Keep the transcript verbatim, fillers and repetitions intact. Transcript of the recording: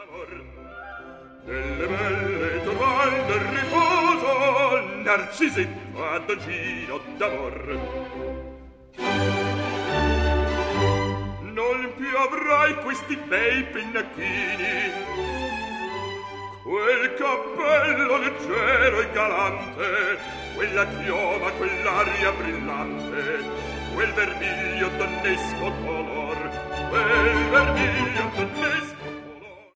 Delle belle trovalle del riposo, Narcisetto ad Gino d'amor. Non più avrai questi bei pennacchini, quel cappello leggero e galante, quella chioma, quell'aria brillante, quel vermiglio donnesco color, quel vermiglio donnesco